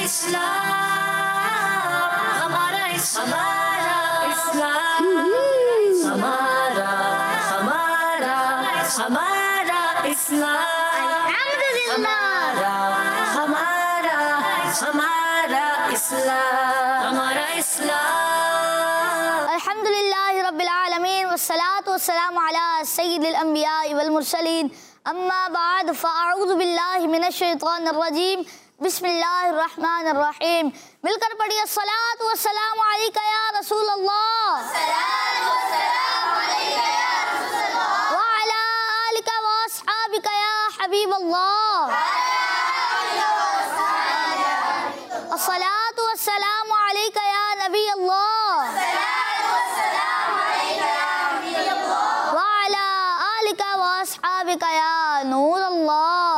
अल्हम्दुलिल्लाहि रब्बिल आलमीन वस्सलातु वस्सलामु अला सय्यिदिल अंबिया वल मुरसलीन अम्मा बाद फ़अऊज़ु बिल्लाहि मिनश शैतानिर रजीम बिस्मिल्लाहिर रहमानिर रहीम। मिलकर पढ़िए अस्सलातु वस्सलामु अलैका या रसूल अल्लाह व अला आलिका व अस्हाबिका या हबीब अल्लाह। अस्सलातु वस्सलामु अलैका या नबी अल्लाह व अला आलिका व अस्हाबिका या नूर अल्लाह।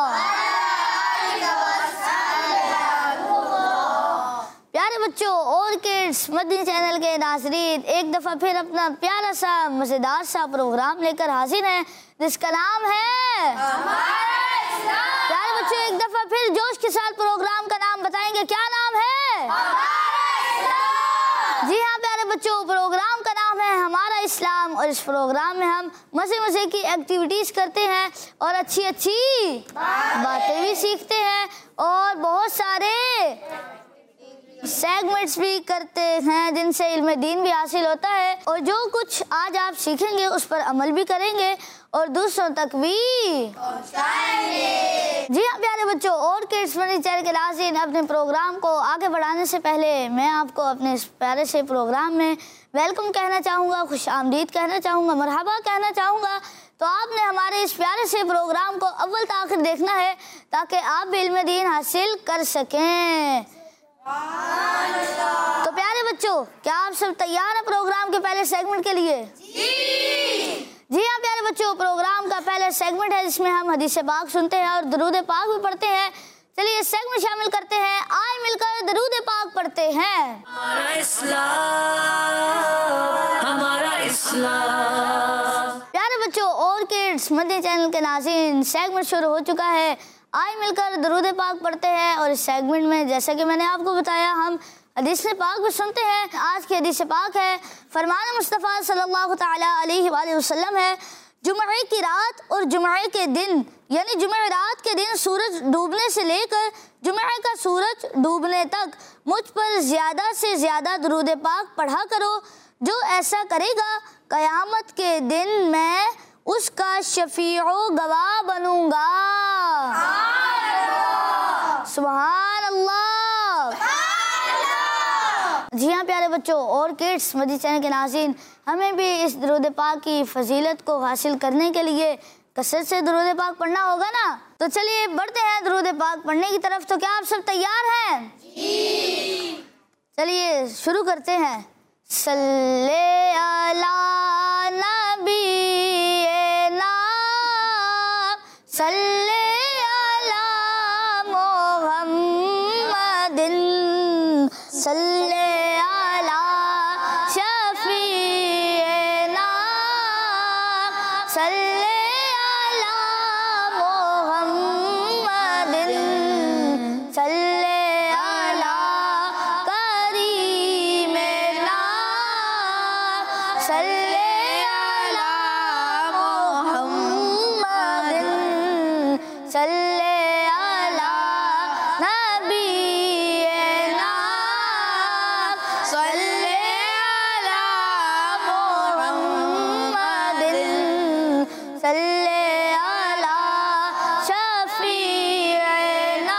प्यारे बच्चों और किड्स मदनी चैनल के नाज़रीन, एक दफ़ा फिर अपना प्यारा सा मज़ेदार सा प्रोग्राम लेकर हाजिर हैं जिसका नाम है प्यारे बच्चों एक दफ़ा फिर जोश के साथ प्रोग्राम का नाम बताएंगे, क्या नाम है? जी हाँ प्यारे बच्चों, प्रोग्राम का नाम है हमारा इस्लाम और इस प्रोग्राम में हम मज़े की एक्टिविटीज़ करते हैं और अच्छी अच्छी बातें भी सीखते हैं और बहुत सारे सेगमेंट्स भी करते हैं जिनसे इल्म दीन भी हासिल होता है और जो कुछ आज आप सीखेंगे उस पर अमल भी करेंगे और दूसरों तक भी पहुंचाएंगे। जी हाँ प्यारे बच्चों और किड्स मदनी चैनल के नाज़रीन, अपने प्रोग्राम को आगे बढ़ाने से पहले मैं आपको अपने इस प्यारे से प्रोग्राम में वेलकम कहना चाहूँगा, खुश आमदीद कहना चाहूँगा, मरहबा कहना चाहूँगा। तो आपने हमारे इस प्यारे से प्रोग्राम को अव्वल से आखिर देखना है ताकि आप भी इल्म दीन हासिल कर सकें। तो प्यारे बच्चों, क्या आप सब तैयार हैं प्रोग्राम के पहले सेगमेंट के लिए? जी हाँ प्यारे बच्चों, प्रोग्राम का पहला सेगमेंट है जिसमें हम हदीस पाक सुनते हैं और दरूद पाक भी पढ़ते हैं। चलिए इस सेगमेंट शामिल करते हैं, आए मिलकर दरूद पाक पढ़ते हैं। हमारा इस्लाम। प्यारे बच्चों और किड्स मदनी चैनल के नाज़रीन, सेगमेंट शुरू हो चुका है, आए मिलकर दरूद पाक पढ़ते हैं। और इस सेगमेंट में जैसा कि मैंने आपको बताया हम हदीस पाक भी सुनते हैं। आज की हदीस पाक है, फरमान मुस्तफ़ा सल्लल्लाहु तआला अलैहि वसल्लम है, जुमे की रात और जुमे के दिन यानी जुमे रात के दिन सूरज डूबने से लेकर जुमे का सूरज डूबने तक मुझ पर ज़्यादा से ज़्यादा दरूद पाक पढ़ा करो। जो ऐसा करेगा क़यामत के दिन मैं उसका शफीओ गवाह बनूंगा। सुभान अल्लाह। जी हाँ प्यारे बच्चों और किड्स मदनी चैनल के नाज़रीन, हमें भी इस दरूद पाक की फजीलत को हासिल करने के लिए कसरत से दरूद पाक पढ़ना होगा ना। तो चलिए बढ़ते हैं दरूद पाक पढ़ने की तरफ। तो क्या आप सब तैयार हैं? चलिए शुरू करते हैं। सल्ले अला नबीना सल्ले अला मुहम्मदिन सल्ले अला शफीना सल्ले अला मुहम्मदिन सल्ले अला करीमिना सल्ले अला मुहम्मदिन सल्ले अला नबीना सल्ले अला मुहम्मदिन सल्ले अला शफीना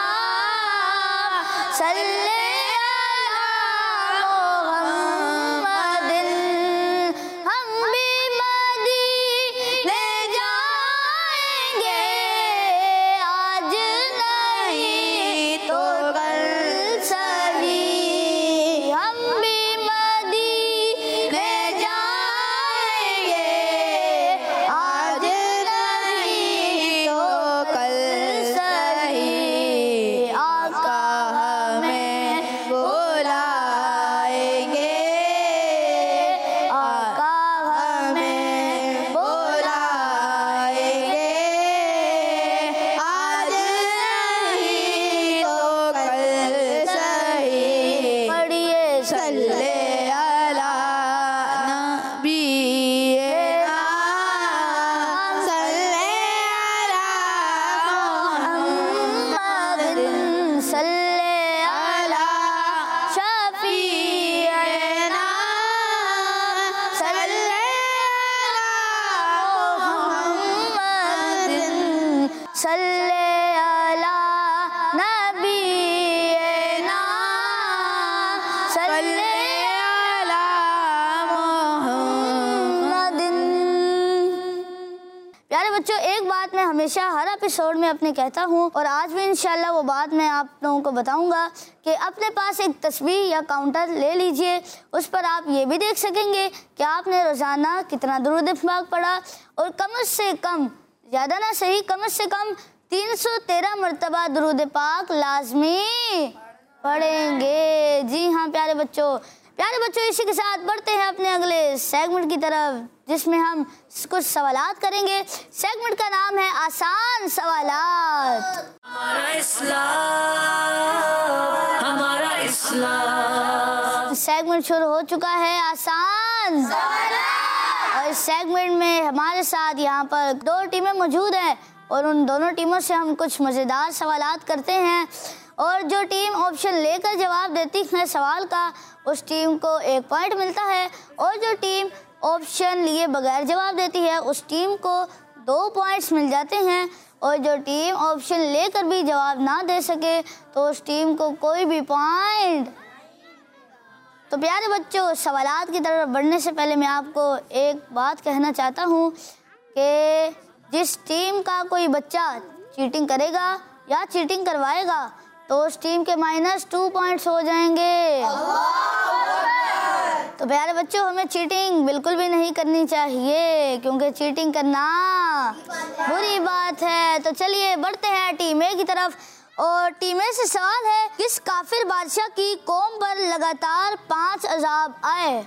सल्ले अला मुहम्मदिन। हम भी मदीने जाएंगे आज नहीं तो कल सही। हम भी मदीने जाएंगे आज नहीं तो कल सही। आका हमें बच्चों, एक बात मैं हमेशा हर एपिसोड में अपने कहता हूँ और आज भी इंशाल्लाह वो बात मैं आप लोगों को बताऊँगा कि अपने पास एक तस्बीह या काउंटर ले लीजिए। उस पर आप ये भी देख सकेंगे कि आपने रोज़ाना कितना दुरूद पाक पढ़ा और कम से कम, ज़्यादा ना सही, कम से कम 313 मरतबा दुरूद पाक लाजमी पढ़ेंगे। जी हाँ प्यारे बच्चों, इसी के साथ बढ़ते हैं अपने अगले सेगमेंट की तरफ, जिसमें हम कुछ सवालात करेंगे। सेगमेंट का नाम है आसान सवालात। सेगमेंट शुरू हो चुका है आसान सवालात। और इस सेगमेंट में हमारे साथ यहाँ पर 2 टीमें मौजूद हैं और उन दोनों टीमों से हम कुछ मज़ेदार सवालात करते हैं और जो टीम ऑप्शन लेकर जवाब देती है सवाल का, उस टीम को 1 पॉइंट मिलता है और जो टीम ऑप्शन लिए बगैर जवाब देती है उस टीम को 2 पॉइंट्स मिल जाते हैं और जो टीम ऑप्शन लेकर भी जवाब ना दे सके तो उस टीम को कोई भी पॉइंट। तो प्यारे बच्चों, सवालात की तरफ बढ़ने से पहले मैं आपको एक बात कहना चाहता हूँ कि जिस टीम का कोई बच्चा चीटिंग करेगा या चीटिंग करवाएगा तो उस टीम के -2 पॉइंट्स हो जाएंगे। तो प्यारे बच्चों, हमें चीटिंग बिल्कुल भी नहीं करनी चाहिए क्योंकि चीटिंग करना बुरी बात है। तो चलिए बढ़ते हैं टीम ए की तरफ और टीम ए से सवाल है, किस काफिर बादशाह की कौम पर लगातार 5 अजाब आए?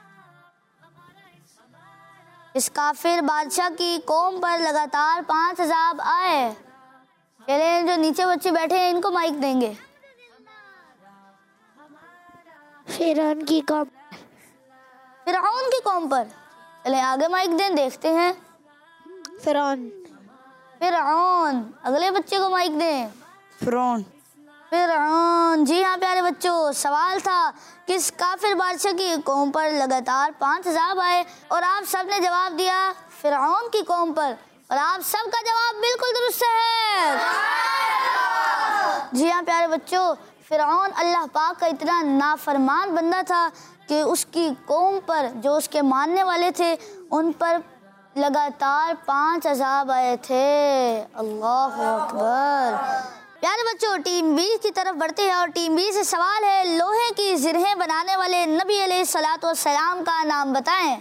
इस काफिर बादशाह की कौम पर लगातार 5 अजाब आए। चलिए, जो नीचे बच्चे बैठे हैं इनको माइक देंगे। फिरौन की कौम पर। चले आगे माइक दें, देखते हैं। फिरौन। अगले बच्चे को माइक दें। फिरौन। जी हाँ प्यारे बच्चों, सवाल था किस काफिर बादशाह की कौम पर लगातार 5 अजाब आए और आप सब ने जवाब दिया फिरौन की कौम पर और आप सबका जवाब बिल्कुल दुरुस्त है। जी हाँ प्यारे बच्चों, फिरौन अल्लाह पाक का इतना नाफरमान बंदा था कि उसकी कौम पर जो उसके मानने वाले थे उन पर लगातार 5 अजाब आए थे। अल्लाहु अकबर। प्यारे बच्चों, टीम बी की तरफ बढ़ते हैं और टीम बी से सवाल है, लोहे की जिरहें बनाने वाले नबी अलैहिस्सलातु वस्सलाम का नाम बताएं।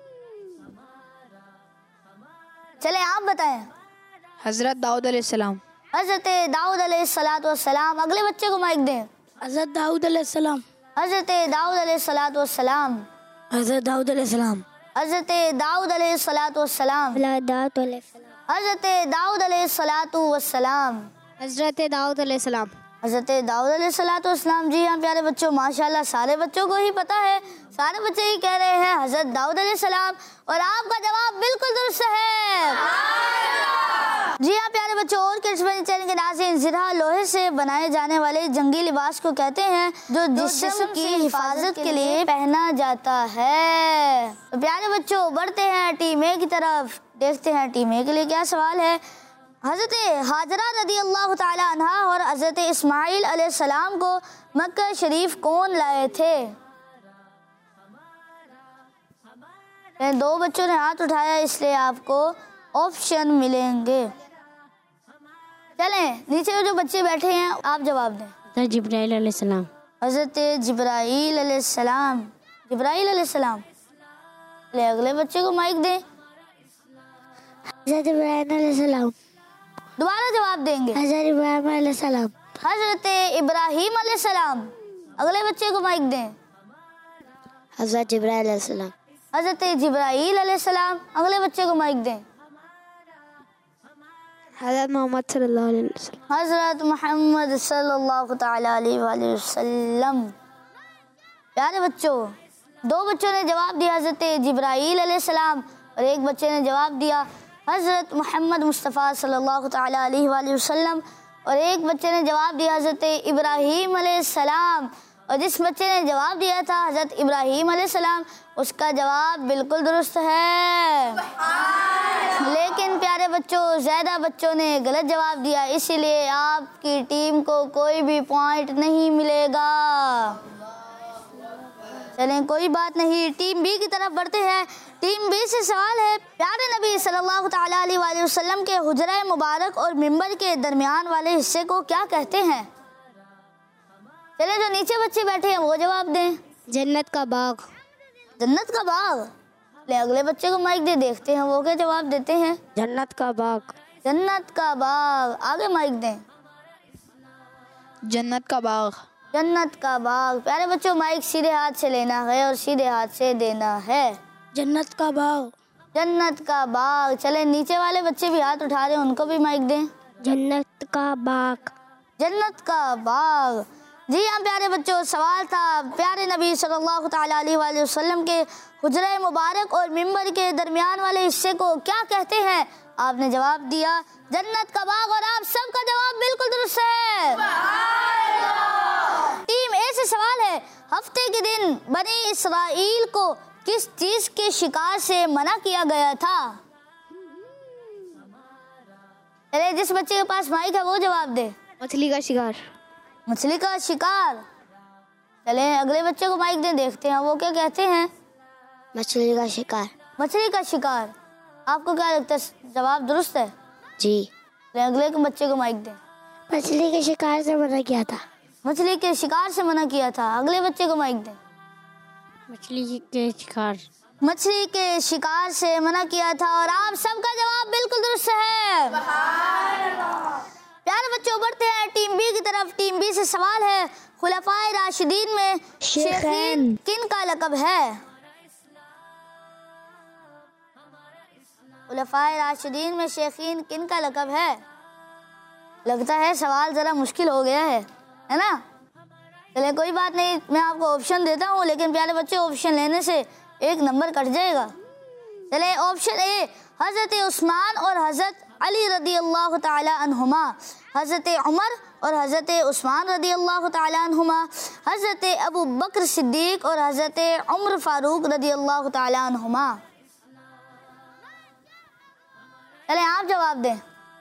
चले आप बताएं। हजरत दाऊद अलैहिस्सलाम। हजरत दाऊद अलैहिस्सलातु वस्सलाम। अगले बच्चे को माइक दें। हजरत दाऊद अलैहिस्सलाम। हजरत दाऊद अलैहिस्सलातु वस्सलाम। हजरत दाऊद अलैहिस्सलाम। हजरत दाऊद अलैहिस्सलातु वस्सलाम। हजरत दाऊद अलैहिस्सलातु वस्सलाम। हजरत दाऊद अलैहिस्सलाम। हजरत दाऊद अलैहिस्सलातु वस्सलाम। जी हाँ प्यारे बच्चों, माशाल्लाह सारे बच्चों को ही पता है, सारे बच्चे ही कह रहे हैं हजरत दाऊद अलैहिस्सलाम और आपका जवाब बिल्कुल दुरुस्त है। जी हाँ प्यारे बच्चों, और किड्स बनी चैनल के नाज़रीन, जिरह लोहे से बनाए जाने वाले जंगी लिबास को कहते हैं जो जिस्म की हिफाजत के लिए पहना जाता है। तो प्यारे बच्चों, बढ़ते हैं टीम ए की तरफ, देखते हैं टीम ए के लिए क्या सवाल है। हज़रत हाजरा रदी अल्लाह ताला अन्हा और हज़रत इस्माइल अलैहिस्सलाम को मक्का शरीफ कौन लाए थे? 2 बच्चों ने हाथ उठाया इसलिए आपको ऑप्शन मिलेंगे। चलें, नीचे जो बच्चे बैठे हैं आप जवाब दें। हज़रत जिब्राइल अलैहिस्सलाम। हज़रत जिब्राइल अलैहिस्सलाम। ले अगले बच्चे को माइक दें। हज़रत इब्राहिम अलैहिस्सलाम। दोबारा जवाब देंगे। हज़रत इब्राहिम अलैहिस्सलाम। हज़रत इब्राहिम अलैहिस्सलाम। अगले बच्चे को माइक दें। हज़रत जिब्राइल अलैहिस्सलाम। हज़रत जिब्राइल अलैहिस्सलाम। अगले बच्चे को माइक दें। हज़रत मोहम्मद सल्लल्लाहु अलैहि वसल्लम। हज़रत मोहम्मद सल्लल्लाहु तआला अलैहि वसल्लम। प्यारे बच्चों, 2 बच्चों ने जवाब दिया हज़रत जिब्राइल अलैहिस्सलाम और एक बच्चे ने जवाब दिया हज़रत मोहम्मद मुस्तफ़ा सल्लल्लाहु तआला अलैहि वसल्लम और एक बच्चे ने जवाब दिया हज़रत इब्राहीम अलैहिस्सलाम। और जिस बच्चे ने जवाब दिया था हज़रत इब्राहीम अलैहिस्सलाम, उसका जवाब बिल्कुल दुरुस्त है। लेकिन प्यारे बच्चों, ज़्यादा बच्चों ने गलत जवाब दिया, इसीलिए आपकी टीम को कोई भी पॉइंट नहीं मिलेगा। चलें कोई बात नहीं, टीम बी की तरफ बढ़ते हैं। टीम बी से सवाल है, प्यारे नबी सल्लल्लाहु तआला अलैहि वसल्लम के हुजरा मुबारक और मिंबर के दरमियान वाले हिस्से को क्या कहते हैं? चलें जो नीचे बच्चे बैठे हैं वो जवाब दें। जन्नत का बाग। जन्नत का बाग। ले अगले बच्चे को माइक दे, देखते हैं वो क्या जवाब देते हैं। जन्नत का बाग। जन्नत का बाग। आगे माइक दें। जन्नत का बाग। जन्नत का बाग। प्यारे बच्चों माइक सीधे हाथ से लेना है और सीधे हाथ से देना है। जन्नत का बाग। जन्नत का बाग। चले नीचे वाले बच्चे भी हाथ उठा रहे हैं, उनको भी माइक दें। जन्नत का बाग। जन्नत का बाग। जी हाँ प्यारे बच्चों, सवाल था प्यारे नबी सल्लल्लाहु तआला अलैहि वसल्लम के हुजरा मुबारक और मिंबर के दरमियान वाले हिस्से को क्या कहते हैं? आपने जवाब दिया जन्नत का बाग और आप सबका जवाब बिल्कुल दुरुस्त है। टीम ए से सवाल है, हफ्ते के दिन बनी इसराइल को किस चीज के शिकार से मना किया गया था? चले जिस बच्चे के पास माइक है वो जवाब दे। मछली का शिकार। मछली का शिकार। चले अगले बच्चे को माइक दे, देखते हैं वो क्या कहते हैं। मछली का शिकार। मछली का शिकार। आपको क्या लगता है जवाब दुरुस्त है? जी। अगले के बच्चे को माइक दे। मछली के शिकार से मना किया था। मछली के शिकार से मना किया था। अगले बच्चे को माइक दे। मछली के शिकार। मछली के शिकार से मना किया था और आप सबका जवाब बिल्कुल दुरुस्त है। प्यारे बच्चों बढ़ते हैं टीम बी की तरफ। टीम बी से सवाल है, खुलफाए राशिदीन में शेखीन किन का लक़ब है? खुलफाए राशिदीन में शेखीन किन का लक़ब है? लगता है सवाल जरा मुश्किल हो गया है ना? चलिए कोई बात नहीं, मैं आपको ऑप्शन देता हूँ, लेकिन प्यारे बच्चे ऑप्शन लेने से एक नंबर कट जाएगा। चले ऑप्शन ए हज़रत उस्मान और हज़रत अली रदी अल्लाह ताला अन्हुमा, हज़रत उमर और हज़रत उस्मान रदी अल्लाह ताला अन्हुमा, हज़रत अबू बकर सिद्दीक और हज़रत उमर फारूक रदी अल्लाह ताला अन्हुमा। चले आप जवाब दें।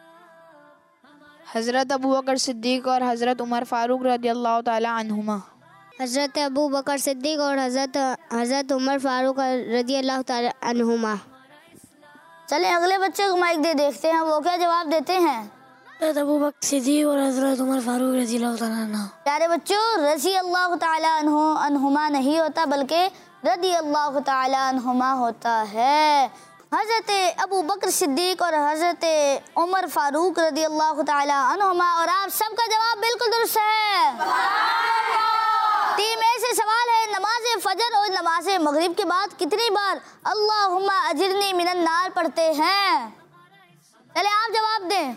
हज़रत अबू बकर सिद्दीक और हज़रत उमर फारूक रदी अल्लाह ताला अन्हुमा। हज़रत अबू बकर सिद्दीक और हज़रत उमर फारूक रदी अल्लाह ताला अन्हुमा। चले अगले बच्चे को माइक दे, देखते हैं वो क्या जवाब देते हैं। हज़रत अबू बकर सिद्दीक और हज़रत उमर फारूक रजी अल्लाह ताला अन्हुमा। प्यारे बच्चों रजी अल्लाह ताला अन्हुमा नहीं होता बल्कि रदी अल्लाह ताला अन्हुमा होता है। हज़रत अबू बकर सिद्दीक और हज़रत उमर फारूक रदी अल्लाह ताला अन्हुमा और आप सबका जवाब बिल्कुल दुरुस्त है। टीम ए से सवाल है, नमाज फजर और नमाज मगरिब के बाद कितनी बार अल्लाहुम्मा अजिरनी मिनन नार पढ़ते हैं? चले आप जवाब दें।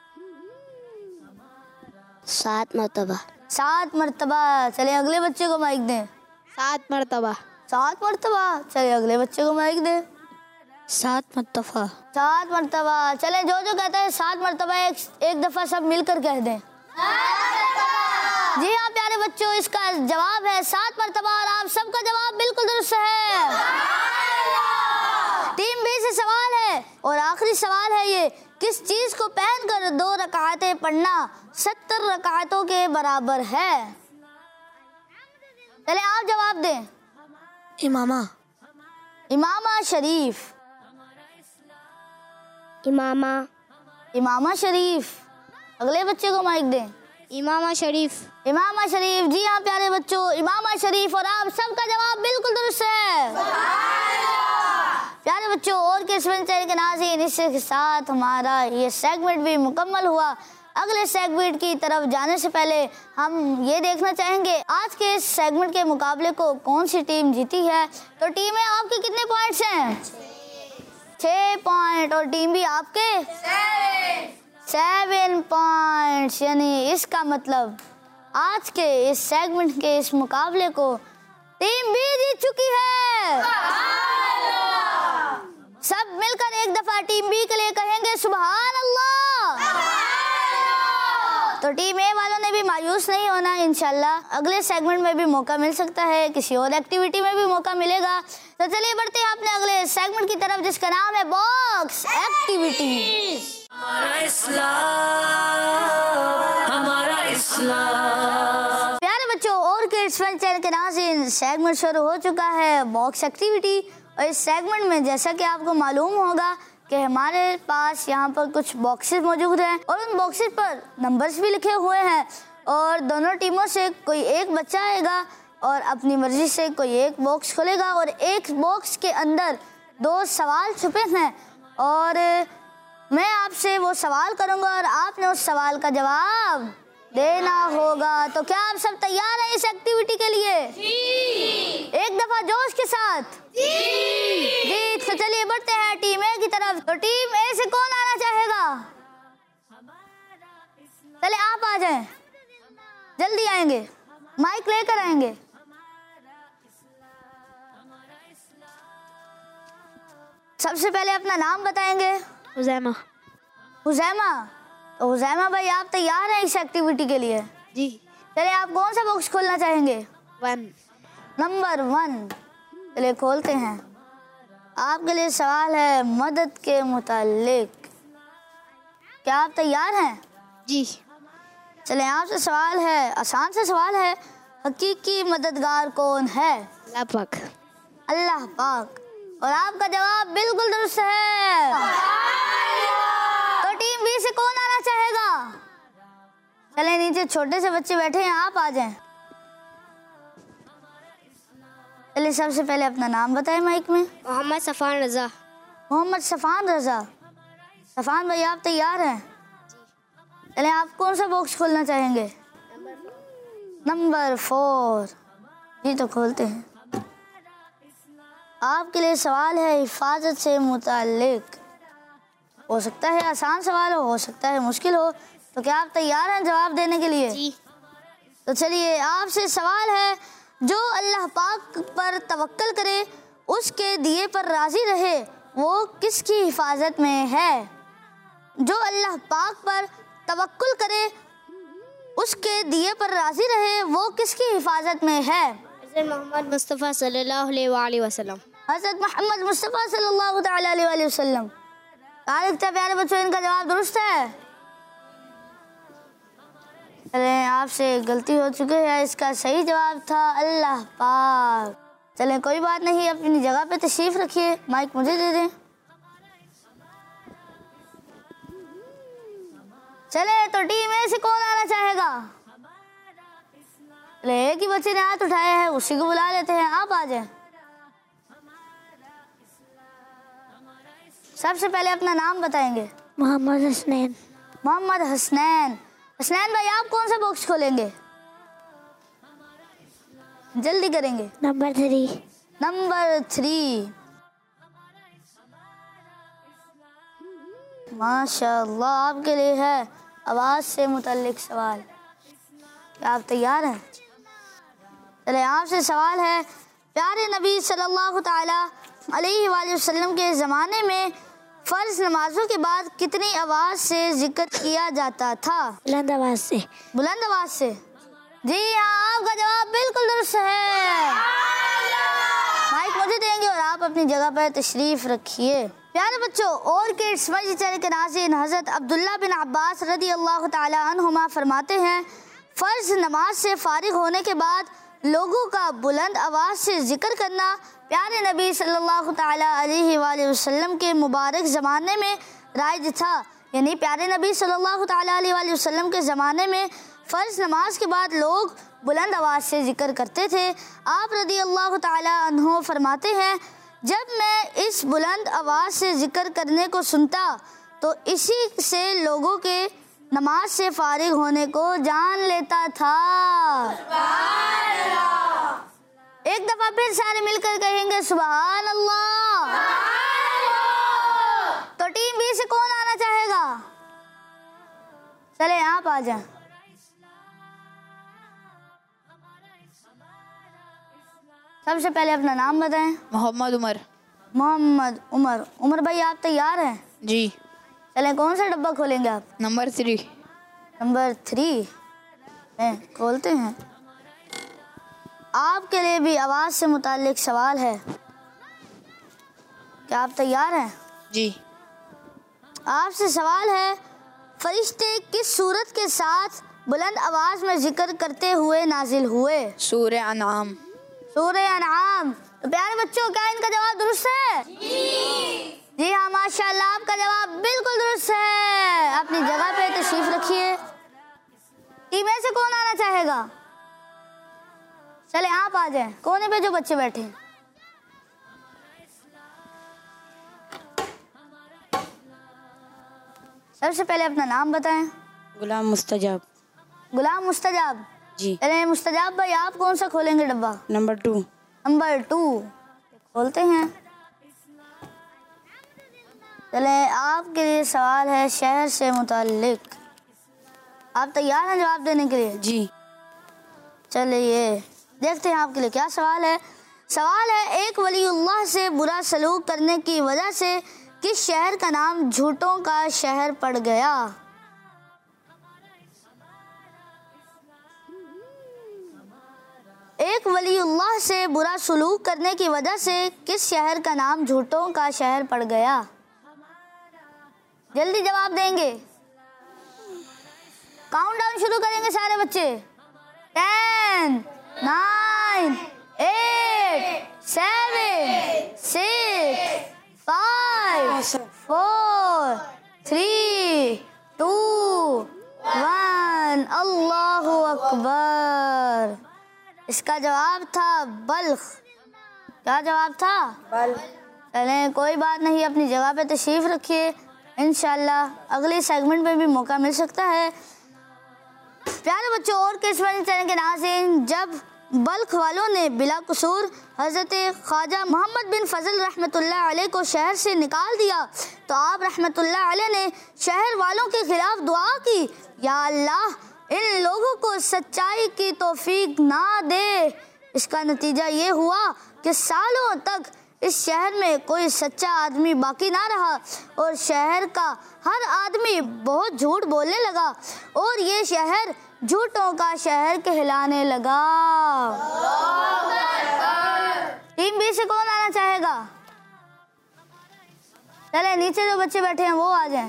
7 मरतबा। 7 मरतबा। चले अगले बच्चे को माइक दें। 7 मरतबा। 7 मरतबा। चले अगले बच्चे को माइक दें। 7 मरतबा। 7 मरतबा। चले जो कहता है 7 मरतबा एक दफा सब मिलकर कह दें। जी हाँ प्यारे बच्चों, इसका जवाब है 7 मरतबा और आप सबका जवाब बिल्कुल दुरुस्त है। टीम बी से सवाल है और आखिरी सवाल है ये, किस चीज को पहनकर 2 रकातें पढ़ना 70 रकातों के बराबर है? चले आप जवाब दें। इमामा। इमामा शरीफ। इमामा। इमामा शरीफ। अगले बच्चे को माइक दें। इमामा शरीफ। इमामा शरीफ। जी हाँ प्यारे बच्चों, इमामा शरीफ और आप सबका जवाब बिल्कुल दुरुस्त है। प्यारे बच्चों और के चैनल के नाज़रीन, इसके साथ हमारा ये सेगमेंट भी मुकम्मल हुआ। अगले सेगमेंट की तरफ जाने से पहले हम ये देखना चाहेंगे आज के इस सेगमेंट के मुकाबले को कौन सी टीम जीती है। तो टीम में आपके कितने पॉइंट्स हैं? 6 पॉइंट। और टीम भी आपके 7 पॉइंट्स। यानी इसका मतलब आज के इस सेगमेंट के इस मुकाबले को टीम बी जीत चुकी है। सब मिलकर एक दफा टीम बी के लिए कहेंगे सुभान अल्लाह। तो टीम ए वालों ने भी मायूस नहीं होना, इंशाल्लाह अगले सेगमेंट में भी मौका मिल सकता है, किसी और एक्टिविटी में भी मौका मिलेगा। तो चलिए बढ़ते हैं अपने अगले सेगमेंट की तरफ जिसका नाम है बॉक्स एक्टिविटी। हमारा इस्लाम। प्यारे बच्चों और के किड्स फन चैनल के नाज़रीन, सेगमेंट शुरू हो चुका है बॉक्स एक्टिविटी। और इस सेगमेंट में जैसा कि आपको मालूम होगा कि हमारे पास यहाँ पर कुछ बॉक्सेस मौजूद हैं और उन बॉक्सेस पर नंबर्स भी लिखे हुए हैं और दोनों टीमों से कोई एक बच्चा आएगा और अपनी मर्जी से कोई एक बॉक्स खोलेगा और एक बॉक्स के अंदर 2 सवाल छुपे हैं और मैं आपसे वो सवाल करूँगा और आपने उस सवाल का जवाब देना होगा। तो क्या आप सब तैयार हैं इस एक्टिविटी के लिए? जी। एक दफा जोश के साथ जी। तो चलिए बढ़ते हैं टीम ए की तरफ। तो टीम ए से कौन आना चाहेगा? चले आप आ जाएं, जल्दी आएंगे, माइक लेकर आएंगे। सबसे पहले अपना नाम बताएंगे। हुज़ैमा। हुज़ैमा, तो हुज़ैमा भाई आप तैयार हैं इस एक्टिविटी के लिए? जी। चलिए आप कौन सा बॉक्स खोलना चाहेंगे? 1। नंबर 1। चलिए खोलते हैं। आपके लिए सवाल है मदद के मुतालिक। क्या आप तैयार हैं? जी। चलिए आपसे सवाल है, आसान सा सवाल है, हकीकी मददगार कौन है? अल्लाह पाक। अल्लाह पाक। और आपका जवाब बिल्कुल दुरुस्त है। तो टीम बी से कौन आना चाहेगा? चले नीचे छोटे से बच्चे बैठे हैं, आप आ जाएं। चलिए सबसे पहले अपना नाम बताएं माइक में। मोहम्मद सफ़ान रज़ा। मोहम्मद सफ़ान रज़ा। सफ़ान भाई आप तैयार हैं? चले आप कौन सा बॉक्स खोलना चाहेंगे? नंबर 4। जी तो खोलते हैं। आपके लिए सवाल है हिफाजत से मुतालिक। हो सकता है आसान सवाल हो सकता है मुश्किल हो। तो क्या आप तैयार हैं जवाब देने के लिए? जी। तो चलिए आपसे सवाल है, जो अल्लाह पाक पर तवक्कल करे उसके दिए पर राजी रहे वो किसकी हिफाजत में है? जो अल्लाह पाक पर तवक्कुल करे उसके दिए पर राजी रहे वो किसकी हिफाजत में है? हज़रत मोहम्मद मुस्तफ़ा सल्लल्लाहु अलैहि वसल्लम। हज़रत मोहम्मद मुस्तफ़ा सल्लल्लाहु अलैहि वसल्लम। तारीख प्यारे बच्चों, इनका जवाब दुरुस्त है। चले आपसे गलती हो चुकी है, इसका सही जवाब था अल्लाह पाक। चलें कोई बात नहीं, अपनी जगह पे तशरीफ रखिए। माइक मुझे दे दें। चले तो टीम ए से कौन आना चाहेगा? चले एक ही बच्चे ने हाथ उठाया है, उसी को बुला लेते हैं, आप आ जाएं। सबसे पहले अपना नाम बताएंगे। मोहम्मद हसनैन। मोहम्मद हसनैन। हसनैन भाई आप कौन सा बॉक्स खोलेंगे? जल्दी करेंगे। नंबर 3। नंबर 3। माशाअल्लाह, आपके लिए है आवाज़ से मुताल्लिक सवाल। क्या आप तैयार हैं? चले आपसे सवाल है, प्यारे नबी सल्लल्लाहु ताला अलैहि वसल्लम के ज़माने में फ़र्ज नमाजों के बाद कितनी आवाज़ से जिक्र किया जाता था? बुलंद आवाज़ से। बुलंद आवाज़ से। जी हाँ, आपका जवाब बिल्कुल दुरुस्त है। माइक मुझे देंगे और आप अपनी जगह पर तशरीफ रखिए। प्यारे बच्चों, और किड्स मस्जिद चैनल के नाज़रीन, हज़रत अब्दुल्ला बिन अब्बास रज़ी अल्लाह ताला अन्हुमा फरमाते हैं, फ़र्ज नमाज से फारिग होने के बाद लोगों का बुलंद आवाज़ से जिक्र करना प्यारे नबी सल्लल्लाहु ताला अलैहि वसल्लम के मुबारक ज़माने में राइज था। यानी प्यारे नबी सल्लल्लाहु ताला अलैहि वसल्लम के ज़माने में फ़र्ज नमाज के बाद लोग बुलंद आवाज़ से जिक्र करते थे। आप रज़ी अल्लाह ताला अन्हु फरमाते हैं, जब मैं इस बुलंद आवाज़ से जिक्र करने को सुनता तो इसी से लोगों के नमाज से फारिग होने को जान लेता था। एक दफा फिर सारे मिलकर कहेंगे सुभान अल्लाह। तो टीम बी से कौन आना चाहेगा? चले आप आ जाएं। सबसे पहले अपना नाम बताएं। मोहम्मद उमर। मोहम्मद उमर। उमर भाई आप तैयार हैं? जी। चले कौन सा डब्बा खोलेंगे आप? नंबर 3। नंबर 3 खोलते हैं। आपके लिए भी आवाज़ से मुताल्लिक सवाल है। क्या आप तैयार हैं? जी। आपसे सवाल है, फरिश्ते किस सूरत के साथ बुलंद आवाज में जिक्र करते हुए नाजिल हुए? सूरह अनआम। सूरह अनआम। तो प्यारे बच्चों, क्या इनका जवाब दुरुस्त है? जी हाँ, माशाल्लाह, आपका जवाब बिल्कुल दुरुस्त है। अपनी जगह पे तशरीफ रखिए। टीम ए से कौन आना चाहेगा? चले आप आ जाएं, कोने पे जो बच्चे बैठे हैं। सबसे पहले अपना नाम बताएं। गुलाम मुस्तजाब। गुलाम मुस्तजाब जी। चले मुस्तजाब भाई, आप कौन सा खोलेंगे डब्बा? नंबर 2। नंबर 2 खोलते हैं। चले आपके लिए सवाल है शहर से मुताल्लिक। आप तैयार हैं जवाब देने के लिए? जी। चलिए देखते हैं आपके लिए क्या सवाल है। सवाल है, एक वलीउल्लाह से बुरा सलूक करने की वजह से किस शहर का नाम झूठों का शहर पड़ गया? एक वलीउल्लाह से बुरा सलूक करने की वजह से किस शहर का नाम झूठों का शहर पड़ गया? जल्दी जवाब देंगे। काउंटडाउन शुरू करेंगे सारे बच्चे। 10, 9, 8, 7, 6, 5, 4, 3, 2, 1। अल्लाहु अकबर। इसका जवाब था बल्ख। क्या जवाब था? बल्ख। चलें कोई बात नहीं, अपनी जगह पे तशरीफ रखिए। इंशाल्लाह अगले सेगमेंट में भी मौका मिल सकता है। प्यारे बच्चों, और किस्मत चैनल के नाज़रीन, जब बल्ख वालों ने बिला कसूर हज़रत ख्वाजा मोहम्मद बिन फजल रहमतुल्लाह अलैह को शहर से निकाल दिया, तो आप रहमतुल्लाह अलैह ने शहर वालों के खिलाफ दुआ की, या अल्लाह इन लोगों को सच्चाई की तौफीक ना दे। इसका नतीजा ये हुआ कि सालों तक इस शहर में कोई सच्चा आदमी बाकी ना रहा और शहर का हर आदमी बहुत झूठ बोलने लगा और ये शहर झूठों का शहर कहलाने लगा। टीम बी से कौन आना चाहेगा? चले नीचे जो बच्चे बैठे हैं वो आ जाएं।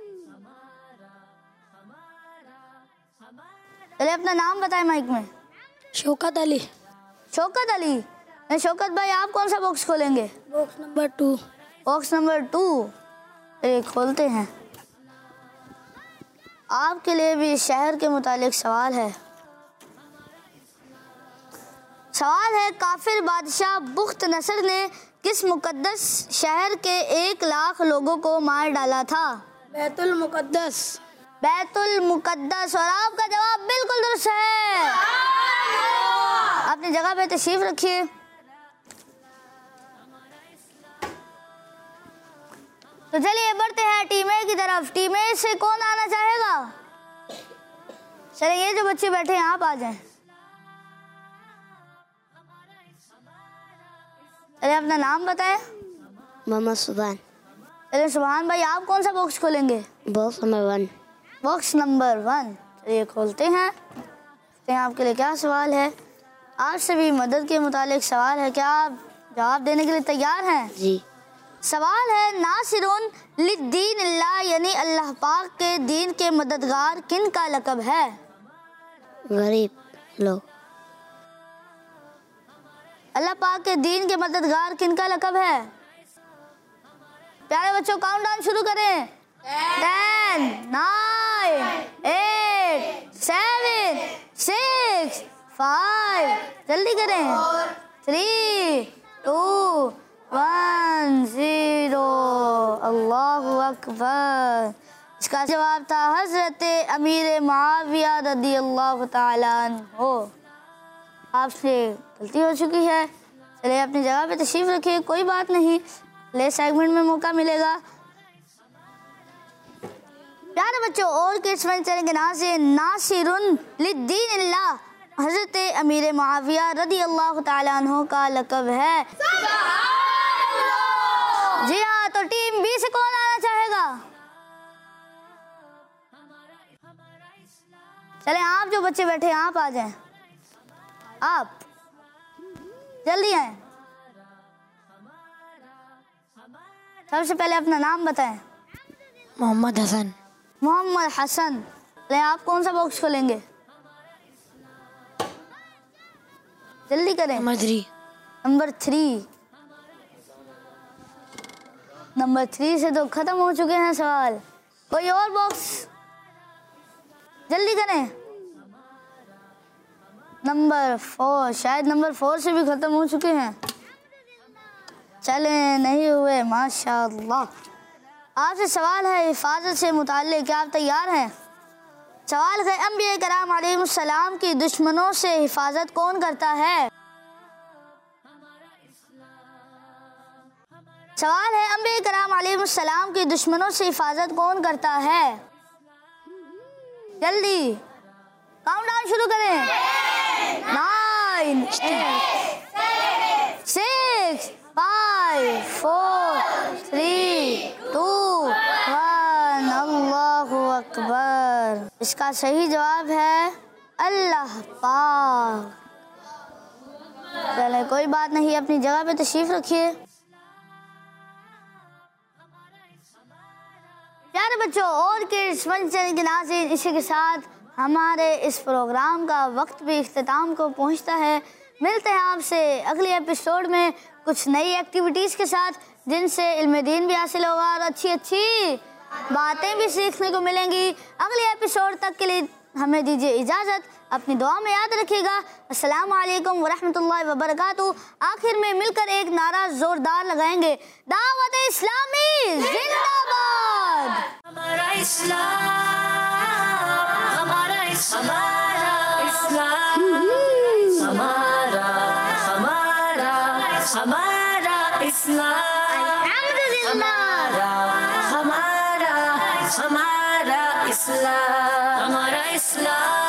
चले अपना नाम बताएं माइक में। शौकत अली। शौकत अली। शौकत भाई, आप कौन सा बॉक्स खोलेंगे? Box number 2। बॉक्स नंबर 2 ये खोलते हैं। आपके लिए भी शहर के मुतालिक सवाल है। सवाल है, काफिर बादशाह बुख्त नसर ने किस मुकद्दस शहर के 1 लाख लोगों को मार डाला था? बैतुल मुकद्दस। बैतुल मुकद्दस। और आपका जवाब बिल्कुल दुरुस्त है। अपनी जगह पे तशरीफ रखिए। तो चलिए बढ़ते हैं टीम ए की तरफ। टीम ए से कौन आना चाहेगा? चलिए ये जो बच्चे बैठे हैं आप आ जाएं। चलिए अपना नाम बताएं। मोहम्मद सुभान। चलिए सुभान भाई, आप कौन सा बॉक्स खोलेंगे? Box number 1। बॉक्स नंबर 1 चलिए खोलते हैं। देखते हैं आपके लिए क्या सवाल है। आज से भी मदद के मुतालिक सवाल है। क्या आप जवाब देने के लिए तैयार हैं? जी। सवाल है, नासिरुन लिद्दीन अल्लाह यानी अल्लाह पाक के दीन के मददगार किन का लक़ब है? गरीब लोग। अल्लाह पाक के दीन के मददगार किन का लक़ब है? प्यारे बच्चों काउंटडाउन शुरू करें। 10, 9, 8, 7, 6, 5 जल्दी करें। 3, 2, 1, 0। अल्लाहु अकबर। इसका जवाब था हजरत अमीर मुआविया रदी अल्लाह ताला अन्हु। आपसे गलती हो चुकी है। चलिए अपनी जगह पे तशरीफ रखिए, कोई बात नहीं, ले सेगमेंट में मौका मिलेगा। प्यारे बच्चों, और किस्मत चैनल के नाम से नासिरुन लिद्दीन अल्लाह हजरत अमीर मुआविया रदी अल्लाह ताला अन्हु का लक़ब है। जी हाँ, तो टीम बी से कौन आना चाहेगा? चले आप जो बच्चे बैठे हैं आप आ जाएं। आप जल्दी आए। सबसे पहले अपना नाम बताएं। मोहम्मद हसन। मोहम्मद हसन। ले, आप कौन सा बॉक्स खोलेंगे? जल्दी करें। नंबर 3। नंबर 3। नंबर 3 से तो खत्म हो चुके हैं सवाल। कोई और बॉक्स? जल्दी करें। नंबर 4, शायद नंबर 4 से भी खत्म हो चुके हैं। चले, नहीं हुए, माशाअल्लाह। आपसे सवाल है हिफाजत से मुताल्लिक, क्या आप तैयार हैं? सवाल है, अंबिया कराम अलैहिमुस्सलाम की दुश्मनों से हिफाजत कौन करता है? सवाल है, अंबिया कराम अलैहिमुस्सलाम की दुश्मनों से हिफाजत कौन करता है? जल्दी काउंटडाउन शुरू करें। 9, 8, 6, 5, 4, 3, 2, 1। अल्लाहु अकबर। इसका सही जवाब है अल्लाह पाक। चले, कोई बात नहीं, अपनी जगह पे तशरीफ रखिए। प्यारे बच्चों और किड्स मंच चैनल के नाज़रीन, इसी के साथ हमारे इस प्रोग्राम का वक्त भी इख्तिताम को पहुंचता है। मिलते हैं आपसे अगले एपिसोड में कुछ नई एक्टिविटीज़ के साथ, जिनसे इल्म दीन भी हासिल होगा और अच्छी अच्छी बातें भी सीखने को मिलेंगी। अगले एपिसोड तक के लिए हमें दीजिए इजाज़त। अपनी दुआ में याद रखिएगा। अस्सलामु अलैकुम वरहमतुल्लाहि वबरकातुहू। आखिर में मिलकर एक नारा जोरदार लगाएंगे, दावत इस्लामी जिंदाबाद। हमारा इस्लाम, हमारा इस्लाम, हमारा हमारा हमारा इस्लाम, हमारा हमारा हमारा इस्लाम, हमारा इस्लाम।